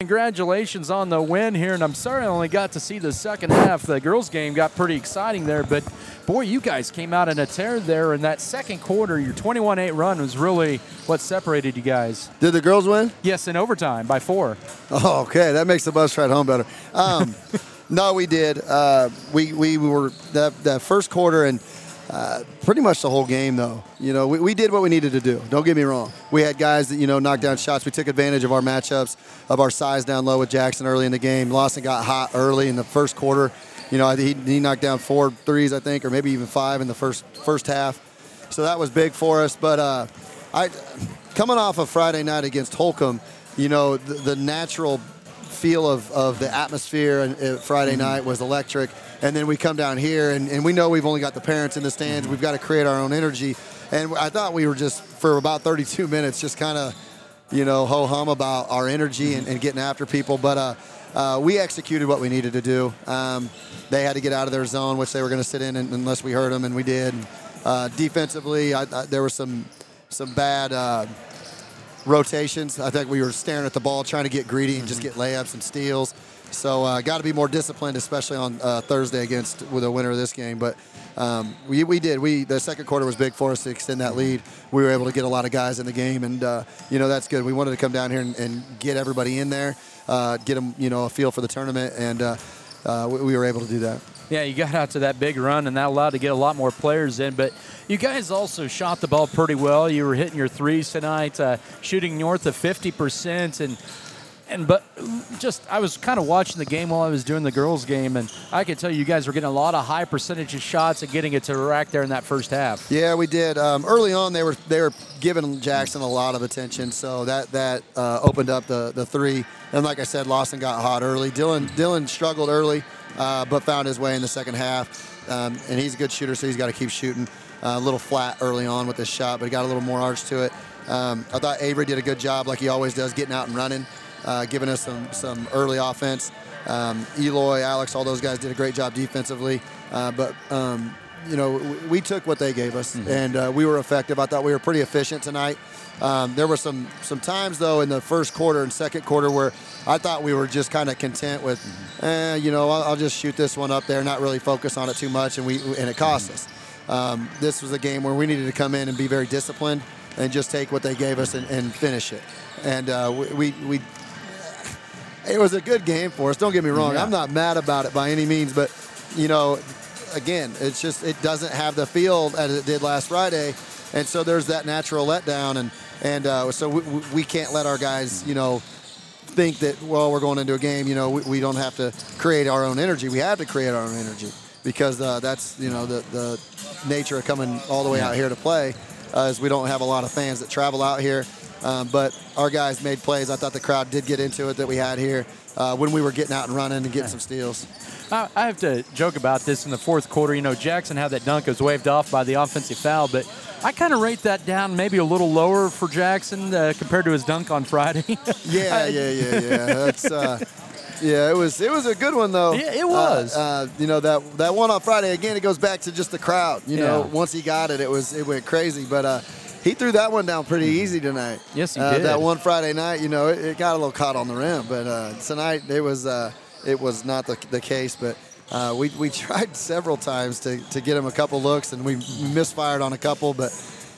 congratulations on the win here, and I'm sorry I only got to see the second half. The girls' game got pretty exciting there, but, boy, you guys came out in a tear there in that second quarter. Your 21-8 run was really what separated you guys. Did the girls win? Yes, in overtime by 4. Oh, okay. That makes the bus ride home better. No, we did. We were that first quarter and pretty much the whole game, though. You know, we did what we needed to do. Don't get me wrong. We had guys that, you know, knocked down shots. We took advantage of our matchups, of our size down low with Jackson early in the game. Lawson got hot early in the first quarter. You know, he knocked down 4 threes, I think, or maybe even 5 in the first half. So that was big for us. But coming off of Friday night against Holcomb, you know, the natural feel of the atmosphere Friday night was electric. And then we come down here, and we know we've only got the parents in the stands. We've got to create our own energy. And I thought we were just, for about 32 minutes, just kind of, you know, ho-hum about our energy and getting after people. But we executed what we needed to do. They had to get out of their zone, which they were going to sit in unless we hurt them, and we did. Defensively, there were some bad rotations. I think we were staring at the ball, trying to get greedy and just get layups and steals. So got to be more disciplined, especially on Thursday with the winner of this game. But we did. The second quarter was big for us to extend that lead. We were able to get a lot of guys in the game, and you know, that's good. We wanted to come down here and get everybody in there, get them, you know, a feel for the tournament, and we were able to do that. Yeah, you got out to that big run, and that allowed to get a lot more players in. But you guys also shot the ball pretty well. You were hitting your threes tonight, shooting north of 50%, but just I was kind of watching the game while I was doing the girls' game, and I can tell you guys were getting a lot of high percentage of shots and getting it to the rack there in that first half. Yeah, we did. Early on, they were giving Jackson a lot of attention, so that opened up the three. And like I said, Lawson got hot early. Dylan struggled early, but found his way in the second half. And he's a good shooter, so he's got to keep shooting. A little flat early on with his shot, but he got a little more arch to it. I thought Avery did a good job, like he always does, getting out and running. Giving us some early offense. Eloy, Alex, all those guys did a great job defensively. But you know, we took what they gave us, and we were effective. I thought we were pretty efficient tonight. There were some times, though, in the first quarter and second quarter where I thought we were just kind of content with, you know, I'll just shoot this one up there, not really focus on it too much, and it cost us. This was a game where we needed to come in and be very disciplined and just take what they gave us and finish it. And it was a good game for us. Don't get me wrong. Yeah. I'm not mad about it by any means, but, you know, again, it's just it doesn't have the feel as it did last Friday, and so there's that natural letdown, and so we can't let our guys, you know, think that, well, we're going into a game, you know, we don't have to create our own energy. We have to create our own energy because that's, you know, the nature of coming all the way out here to play, is we don't have a lot of fans that travel out here. But our guys made plays. I thought the crowd did get into it that we had here when we were getting out and running and getting some steals. I have to joke about this in the fourth quarter. You know, Jackson had that dunk. It was waved off by the offensive foul, but I kind of rate that down maybe a little lower for Jackson compared to his dunk on Friday. Yeah. That's, yeah, it was a good one, though. Yeah, it was. You know, that one on Friday, again, it goes back to just the crowd. You know, once he got it, it went crazy. But he threw that one down pretty easy tonight. Yes, he did. That one Friday night, you know, it got a little caught on the rim. But tonight, it was not the case. But we tried several times to get him a couple looks, and we misfired on a couple. But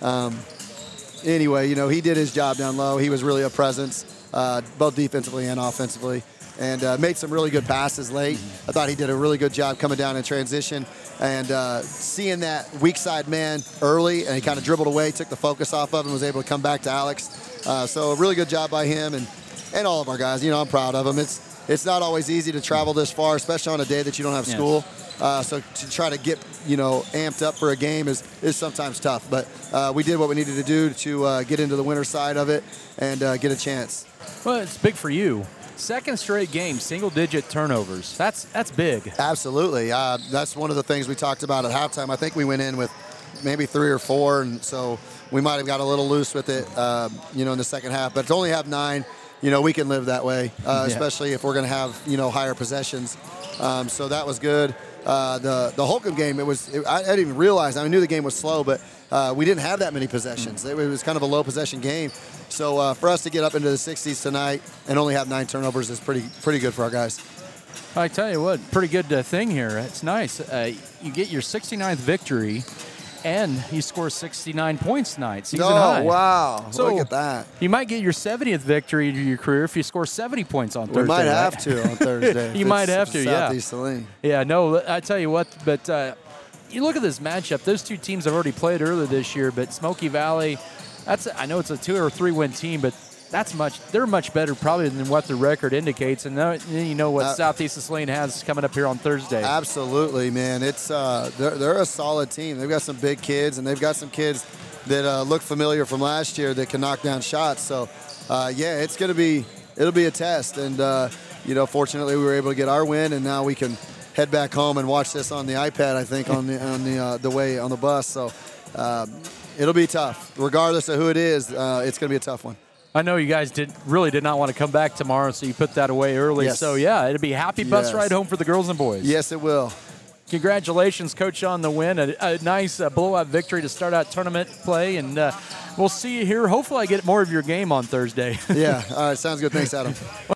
anyway, you know, he did his job down low. He was really a presence, both defensively and offensively, and made some really good passes late. I thought he did a really good job coming down in transition and seeing that weak side man early, and he kind of dribbled away, took the focus off of him, and was able to come back to Alex. So a really good job by him and all of our guys. You know, I'm proud of them. It's not always easy to travel this far, especially on a day that you don't have school. So to try to get, you know, amped up for a game is sometimes tough. But we did what we needed to do to get into the winner's side of it and get a chance. Well, it's big for you. Second straight game, single-digit turnovers. That's big. Absolutely. That's one of the things we talked about at halftime. I think we went in with maybe 3 or 4, and so we might have got a little loose with it, you know, in the second half. But to only have 9, you know, we can live that way, especially if we're going to have, you know, higher possessions. So that was good. the Holcomb game, I didn't even realize. I knew the game was slow, but we didn't have that many possessions. It was kind of a low possession game. So for us to get up into the 60s tonight and only have 9 turnovers is pretty good for our guys. I tell you what, pretty good thing here. It's nice. You get your 69th victory, and you score 69 points tonight, season high. Wow. So look at that. You might get your 70th victory of your career if you score 70 points on Thursday. We might have right? to on Thursday. You might have to, yeah. Southeast Saline. Yeah, no, I tell you what, but you look at this matchup. Those two teams have already played earlier this year, but Smoky Valley, I know it's a 2 or 3 win team, but they're much better probably than what the record indicates. And then you know what Southeast Saline has coming up here on Thursday. Absolutely, man. It's they're a solid team. They've got some big kids, and they've got some kids that look familiar from last year that can knock down shots. So, yeah, it'll be a test. And fortunately, we were able to get our win, and now we can head back home and watch this on the iPad. I think on the way on the bus. So, it'll be tough, regardless of who it is. It's going to be a tough one. I know you guys did not want to come back tomorrow, so you put that away early. Yes. So, yeah, it'll be a happy bus ride home for the girls and boys. Yes, it will. Congratulations, Coach, on the win. A nice blowout victory to start out tournament play, and we'll see you here. Hopefully I get more of your game on Thursday. Yeah. All right. Sounds good. Thanks, Adam.